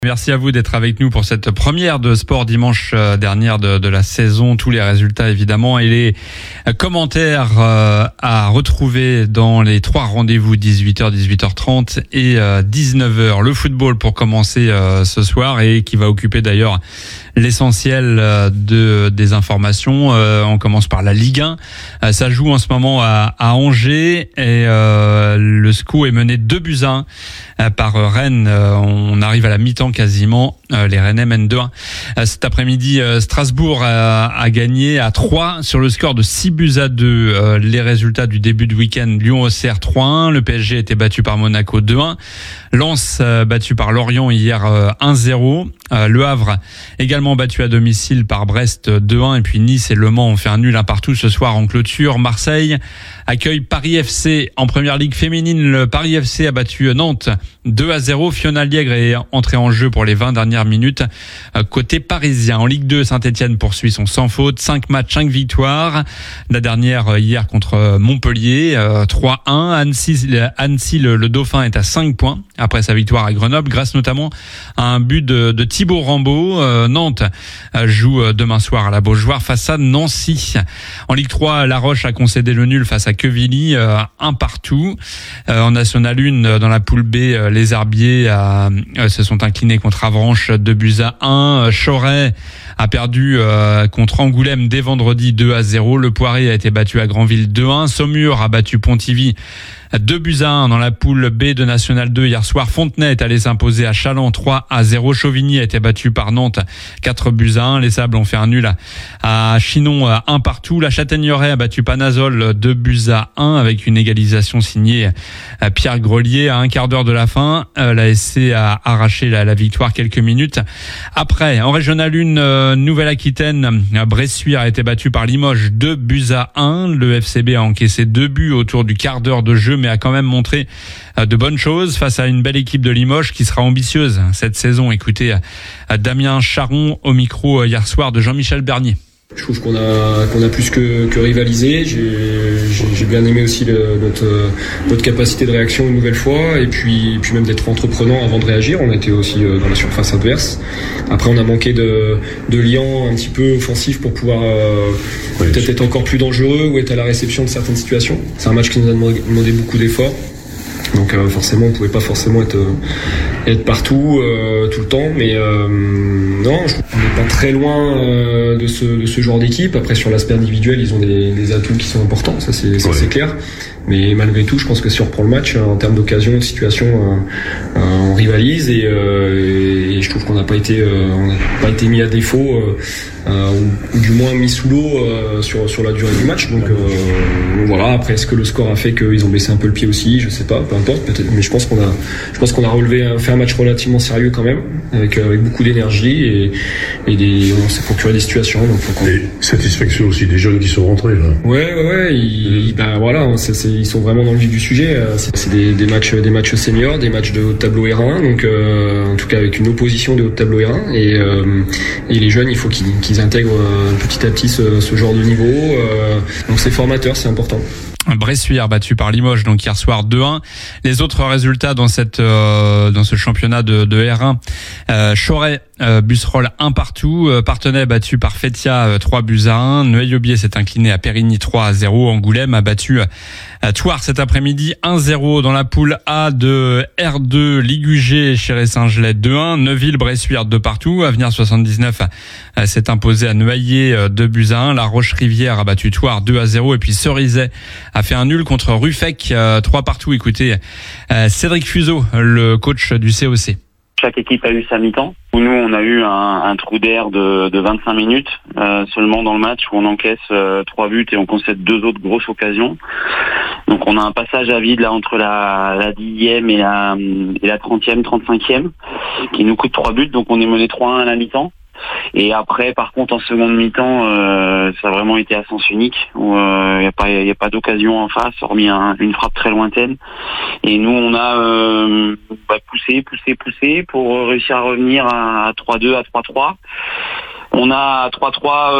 Merci à vous d'être avec nous pour cette première de Sport dimanche dernière de la saison. Tous les résultats évidemment et les commentaires à retrouver dans les 3 rendez-vous 18h, 18h30 et 19h. Le football pour commencer ce soir et qui va occuper d'ailleurs l'essentiel des informations. On commence par la Ligue 1. Ça joue en ce moment à Angers et le SCO est mené 2-1 par Rennes. On arrive à la mi-temps quasiment. Les Rennais mènent 2-1. Cet après-midi, Strasbourg a gagné à 3 sur le score de 6-2. Les résultats du début de week-end: Lyon-Auxerre 3-1. Le PSG a été battu par Monaco 2-1. Lens battu par Lorient hier 1-0. Le Havre également battu à domicile par Brest 2-1. Et puis Nice et Le Mans ont fait un nul 1-1 ce soir en clôture. Marseille accueille Paris FC en première ligue féminine. Le Paris FC a battu Nantes 2-0. Fiona Liègre est entrée en jeu pour les 20 dernières minutes côté parisien. En Ligue 2, Saint-Etienne poursuit son sans faute. 5 matchs, 5 victoires. La dernière hier contre Montpellier 3-1. Annecy, le Dauphin, est à 5 points après sa victoire à Grenoble, grâce notamment à un but de Thibaut Rambaud. Nantes joue demain soir à la Beaujoire face à Nancy. En Ligue 3, La Roche a concédé le nul face à Quevilly 1-1. En National 1, dans la poule B, les Herbiers se sont inclinés contre Avranches 2-1. Choret a perdu contre Angoulême dès vendredi 2-0. Le Poiré a été battu à Granville 2-1. Saumur a battu Pontivy 2-1 dans la poule B de National 2 hier soir. Fontenay est allé s'imposer à Châlons 3-0. Chauvigny a été battu par Nantes 4-1. Les Sables ont fait un nul à Chinon 1-1. La Châtaigneraie a battu Panazol 2-1 avec une égalisation signée Pierre Grelier à un quart d'heure de la fin. La SC a arraché la victoire quelques minutes après. En Régional 1, Nouvelle-Aquitaine, Bressuire a été battu par Limoges 2-1. Le FCB a encaissé 2 buts autour du quart d'heure de jeu, mais a quand même montré de bonnes choses face à une belle équipe de Limoges qui sera ambitieuse cette saison. Écoutez Damien Charon au micro hier soir de Jean-Michel Bernier. Je trouve qu'on a plus que rivalisé. J'ai bien aimé aussi notre capacité de réaction une nouvelle fois, et puis même d'être entreprenant avant de réagir. On était aussi dans la surface adverse. Après, on a manqué de liant un petit peu offensif pour pouvoir peut-être être encore plus dangereux ou être à la réception de certaines situations. C'est un match qui nous a demandé beaucoup d'efforts. Donc forcément, on pouvait pas forcément être partout tout le temps, mais non, je trouve qu'on n'est pas très loin de ce genre d'équipe. Après, sur l'aspect individuel, ils ont des atouts qui sont importants, ça c'est clair. Mais malgré tout, je pense que si on reprend le match en termes d'occasion, de situation, on rivalise et je trouve qu'on n'a pas été mis à défaut ou du moins mis sous l'eau sur la durée du match. Donc voilà. Après, est-ce que le score a fait qu'ils ont baissé un peu le pied aussi? Je sais pas, peu importe. Peut-être, mais je pense qu'on a fait un match relativement sérieux quand même, avec beaucoup d'énergie et on s'est procuré des situations. Donc et satisfaction aussi des jeunes qui sont rentrés là. Ouais. Ils sont vraiment dans le vif du sujet. C'est des matchs seniors, des matchs de haut de tableau R1, donc en tout cas avec une opposition de haut de tableau R1. Et les jeunes, il faut qu'ils intègrent petit à petit ce genre de niveau. Donc c'est formateur, c'est important. Bressuire battu par Limoges donc hier soir 2-1. Les autres résultats dans ce championnat de R1: Choret Busserolles 1-1. Partenay battu par Fétia 3-1. Neuilly-Aubier s'est incliné à Périgny 3-0. Angoulême a battu Thouars cet après-midi 1-0. Dans la poule A de R2, Ligugé chez Saint-Gelais 2-1. Neuville Bressuire 2-2. Avenir 79 s'est imposé à Noailles 2-1. La Roche-Rivière a battu Thouars 2-0. Et puis Cerizay a fait un nul contre Ruffec 3-2. Écoutez Cédric Fuseau, le coach du COC. Chaque équipe a eu sa mi-temps. Nous, on a eu un trou d'air de 25 minutes seulement dans le match où on encaisse 3 buts et on concède 2 autres grosses occasions. Donc on a un passage à vide là entre la 10e et la 30e, 35e qui nous coûte 3 buts. Donc on est mené 3-1 à la mi-temps. Et après, par contre, en seconde mi-temps, ça a vraiment été à sens unique. Il y a pas d'occasion en face, hormis une frappe très lointaine. Et nous, on a poussé pour réussir à revenir à 3-2, à 3-3. On a 3-3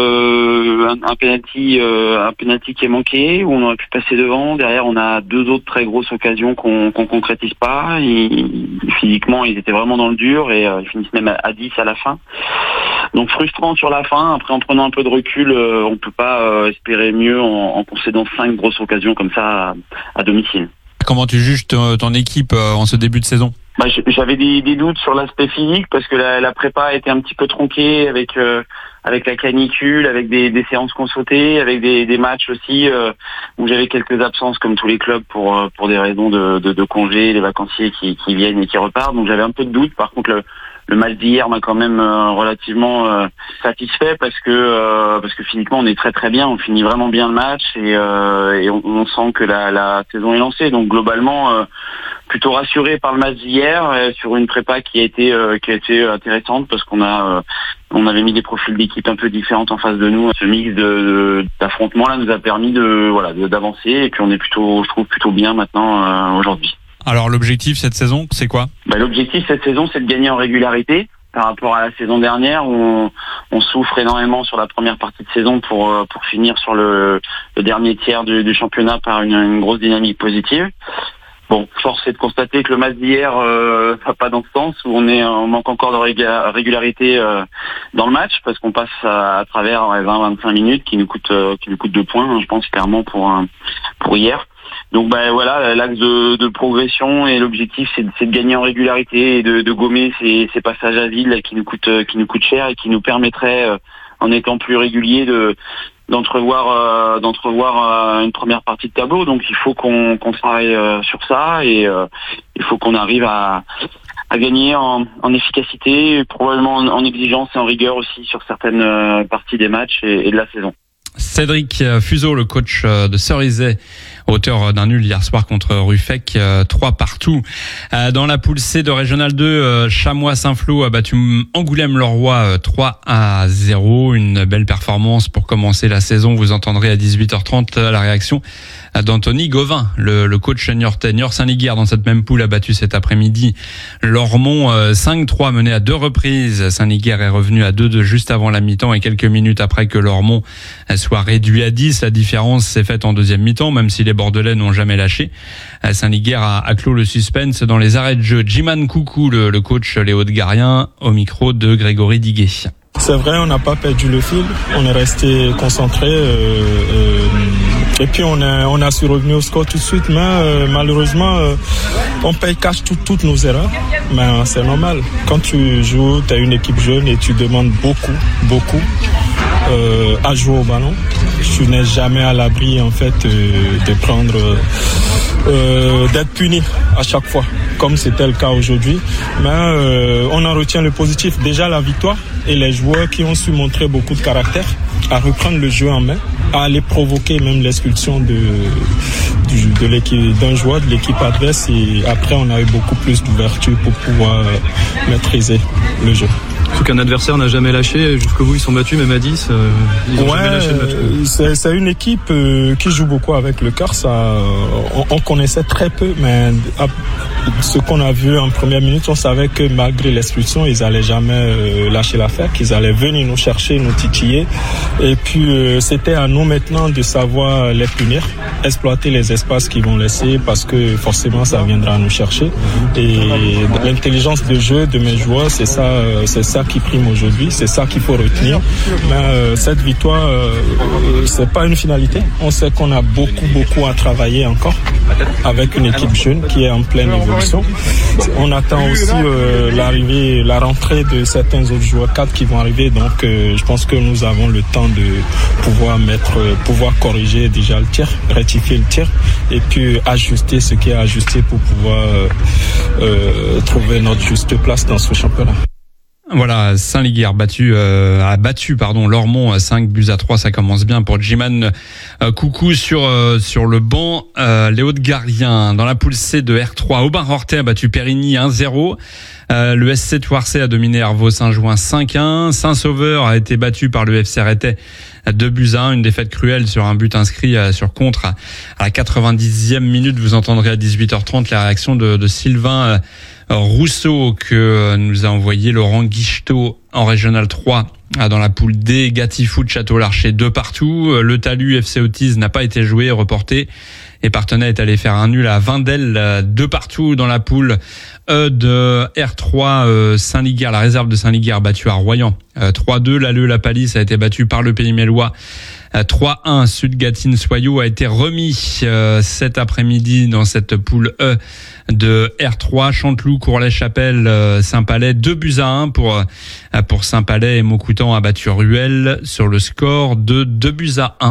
un penalty qui est manqué où on aurait pu passer devant. Derrière, on a 2 autres très grosses occasions qu'on concrétise pas. Physiquement, ils étaient vraiment dans le dur et ils finissent même à 10 à la fin. Donc frustrant sur la fin. Après, en prenant un peu de recul, on peut pas espérer mieux en concédant 5 grosses occasions comme ça à domicile. Comment tu juges ton équipe en ce début de saison ? J'avais des doutes sur l'aspect physique parce que la prépa a été un petit peu tronquée avec la canicule, avec des séances qu'on sautait, avec des matchs aussi où j'avais quelques absences comme tous les clubs pour des raisons de congés, les vacanciers qui viennent et qui repartent. Donc j'avais un peu de doute. Par contre le match d'hier m'a quand même relativement satisfait parce que physiquement on est très très bien, on finit vraiment bien le match et on sent que la saison est lancée. Donc globalement plutôt rassuré par le match d'hier sur une prépa qui a été intéressante parce qu'on avait mis des profils d'équipe un peu différentes en face de nous. Ce mix d'affrontements là nous a permis d'avancer et puis on est je trouve plutôt bien maintenant aujourd'hui. Alors l'objectif cette saison, c'est quoi ? L'objectif cette saison, c'est de gagner en régularité par rapport à la saison dernière où on souffre énormément sur la première partie de saison pour finir sur le dernier tiers du championnat par une grosse dynamique positive. Bon, force est de constater que le match d'hier va pas dans ce sens où on manque encore de régularité dans le match parce qu'on passe à travers 20-25 minutes qui nous coûtent 2 points, je pense clairement pour hier. Donc l'axe de progression et l'objectif c'est de gagner en régularité et de gommer ces passages à vide là, qui nous coûtent cher et qui nous permettraient en étant plus réguliers d'entrevoir une première partie de tableau. Donc il faut qu'on travaille sur ça et il faut qu'on arrive à gagner en efficacité, probablement en exigence et en rigueur aussi sur certaines parties des matchs et de la saison. Cédric Fuseau, le coach de Cerizay, auteur d'un nul hier soir contre Ruffec, 3-3. Dans la poule C de Régional 2, Chamois-Saint-Flour a battu Angoulême-Leroy 3-0. Une belle performance pour commencer la saison. Vous entendrez à 18h30 la réaction d'Anthony Gauvin, le coach niortais. Niort-Saint-Liguière dans cette même poule a battu cet après-midi Lormont 5-3, mené à 2 reprises. Saint-Liguière est revenu à 2-2 juste avant la mi-temps et quelques minutes après que Lormont soit réduit à 10. La différence s'est faite en deuxième mi-temps, même si les Bordelais n'ont jamais lâché. Saint-Liguière a clos le suspense dans les arrêts de jeu. Jiman Koukou, le coach les Hauts-de-Gariens, au micro de Grégory Diguet. C'est vrai, on n'a pas perdu le fil, on est resté concentré et puis on a su revenir au score tout de suite, mais malheureusement on paye cash toutes nos erreurs, mais c'est normal. Quand tu joues, tu as une équipe jeune et tu demandes beaucoup à jouer au ballon. Tu n'es jamais à l'abri en fait de prendre d'être puni à chaque fois, comme c'était le cas aujourd'hui. Mais on en retient le positif. Déjà la victoire et les joueurs qui ont su montrer beaucoup de caractère, à reprendre le jeu en main, à aller provoquer même l'expulsion de l'équipe, d'un joueur de l'équipe adverse. Et après, on a eu beaucoup plus d'ouverture pour pouvoir maîtriser le jeu. Surtout qu'un adversaire n'a jamais lâché, jusqu'au bout ils sont battus, même à 10, ils ont jamais lâché le match. C'est une équipe qui joue beaucoup avec le cœur, on connaissait très peu, mais ce qu'on a vu en première minute, on savait que malgré l'expulsion, ils allaient jamais lâcher l'affaire, qu'ils allaient venir nous chercher, nous titiller, et puis c'était à nous maintenant de savoir les punir, exploiter les espaces qu'ils vont laisser, parce que forcément ça viendra nous chercher, et l'intelligence de jeu de mes joueurs, c'est ça qui prime aujourd'hui, c'est ça qu'il faut retenir. Mais cette victoire, c'est pas une finalité. On sait qu'on a beaucoup à travailler encore avec une équipe jeune qui est en pleine évolution. On attend aussi la rentrée de certains autres joueurs cadres qui vont arriver. Donc je pense que nous avons le temps de pouvoir corriger déjà le tir, rectifier le tir et puis ajuster ce qui est ajusté pour pouvoir trouver notre juste place dans ce championnat. Voilà, Saint-Liguière a battu Lormont 5-3, ça commence bien pour Jiman Koukou sur le banc. Les Hauts-de-Gariens dans la poule C de R3, Aubin-Hortet a battu Périgny 1-0. Le SC Thouarcé a dominé Hervaux Saint-Jouin 5-1. Saint-Sauveur a été battu par le FC Rethey 2-1, une défaite cruelle sur un but inscrit sur contre à la 90e minute. Vous entendrez à 18h30 la réaction de Sylvain Rousseau que nous a envoyé Laurent Guichetot En Régional 3, dans la poule D, Gatti Foot Château-Larcher 2-2. Le Talus FC Autise n'a pas été joué, reporté. Et Parthenay est allé faire un nul à Vindel 2-2 dans la poule E de R3. Saint-Liguerre, la réserve de Saint-Liguerre battue à Royan 3-2. La Palisse a été battue par le Pays Mélois 3-1. Sud-Gatine-Soyaux a été remis cet après-midi dans cette poule E de R3. Chanteloup, Courlay-Chapelle, Saint-Palais 2-1 pour Saint-Palais, et Maucoutan a battu Ruel sur le score de 2-1.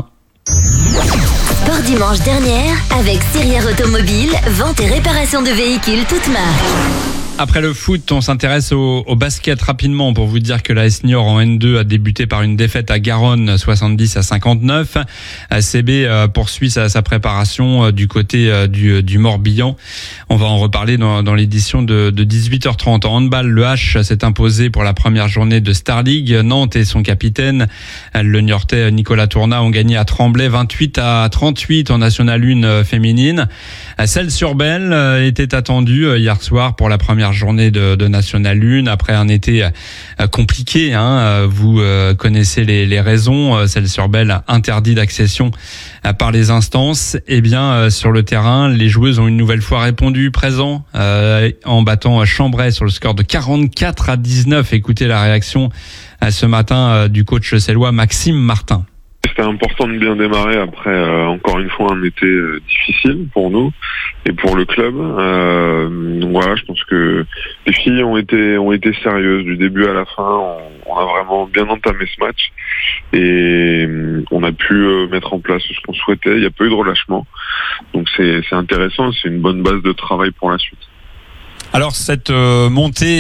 Sport dimanche dernière avec Sirière Automobile, vente et réparation de véhicules toutes marques. Après le foot, on s'intéresse au basket rapidement pour vous dire que la l'AS Niort en N2 a débuté par une défaite à Garonne 70-59. CB poursuit sa préparation du côté du Morbihan. On va en reparler dans l'édition de 18h30. En handball, le H s'est imposé pour la première journée de Star League. Nantes et son capitaine, le Niortais Nicolas Tournat, ont gagné à Tremblay 28-38 en National 1 féminine. Celles-sur-Belle était attendue hier soir pour la première journée de National 1 après un été compliqué. Vous connaissez les raisons. Celles-sur-Belle interdit d'accession par les instances. Eh bien, sur le terrain, les joueuses ont une nouvelle fois répondu présent en battant Chambray sur le score de 44-19. Écoutez la réaction ce matin du coach cellois Maxime Martin. C'était important de bien démarrer après encore une fois un été difficile pour nous et pour le club. Donc voilà, je pense que les filles ont été sérieuses du début à la fin. On a vraiment bien entamé ce match et on a pu mettre en place ce qu'on souhaitait. Il n'y a pas eu de relâchement, donc c'est intéressant. C'est une bonne base de travail pour la suite. Alors cette montée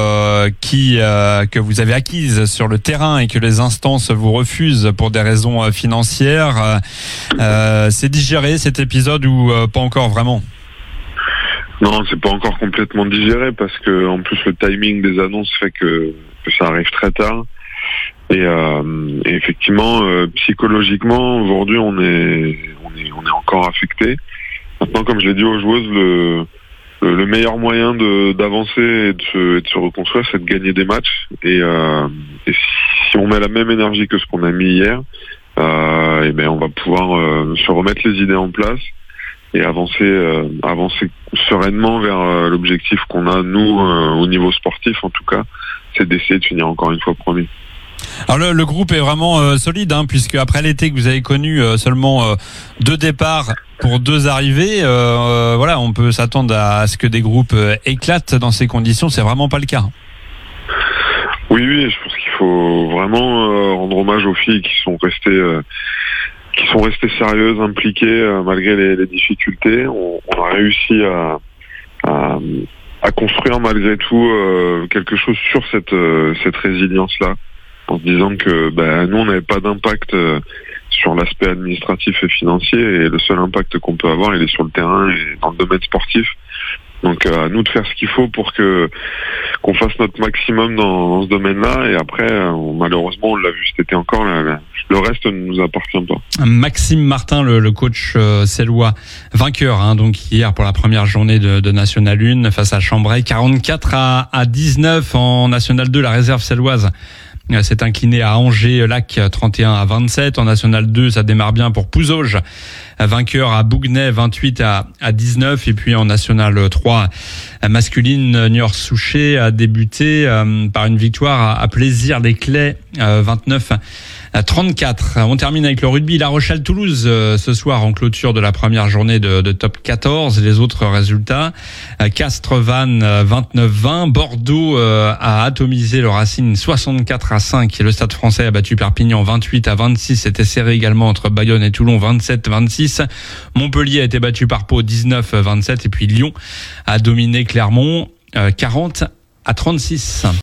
que vous avez acquise sur le terrain et que les instances vous refusent pour des raisons financières, c'est digéré cet épisode ou pas encore vraiment ? Non, c'est pas encore complètement digéré parce que en plus le timing des annonces fait que ça arrive très tard. Et effectivement, psychologiquement, aujourd'hui on est encore affecté. Maintenant, comme je l'ai dit aux joueuses, le meilleur moyen d'avancer et de se reconstruire, c'est de gagner des matchs. Et si on met la même énergie que ce qu'on a mis hier, on va pouvoir se remettre les idées en place et avancer sereinement vers l'objectif qu'on a, nous, au niveau sportif en tout cas, c'est d'essayer de finir encore une fois premier. Alors le groupe est vraiment solide, puisque après l'été que vous avez connu, seulement 2 départs pour 2 arrivées, on peut s'attendre à ce que des groupes éclatent dans ces conditions. C'est vraiment pas le cas. Oui, je pense qu'il faut vraiment rendre hommage aux filles qui sont restées sérieuses, impliquées malgré les difficultés. On a réussi à construire malgré tout quelque chose sur cette résilience-là, en se disant que nous on n'avait pas d'impact sur l'aspect administratif et financier, et le seul impact qu'on peut avoir, il est sur le terrain et dans le domaine sportif. Donc à nous de faire ce qu'il faut pour qu'on fasse notre maximum dans ce domaine-là, et après malheureusement on l'a vu cet été encore, le reste ne nous appartient pas. Maxime Martin, le coach cellois, vainqueur donc hier pour la première journée de National 1 face à Chambray, 44-19 en National 2. La réserve celloise s'est incliné à Angers-Lac 31-27. En National 2, ça démarre bien pour Pouzauges, vainqueur à Bouguenais 28-19. Et puis en National 3 masculine, Niort-Souchet a débuté par une victoire à Plaisir-les-Clays 29-34. On termine avec le rugby. La Rochelle-Toulouse ce soir en clôture de la première journée de top 14. Les autres résultats: Castres-Vannes 29-20. Bordeaux a atomisé le Racing 64-5. Le Stade Français a battu Perpignan 28-26. C'était serré également entre Bayonne et Toulon 27-26. Montpellier a été battu par Pau 19-27. Et puis Lyon a dominé Clermont 40-36.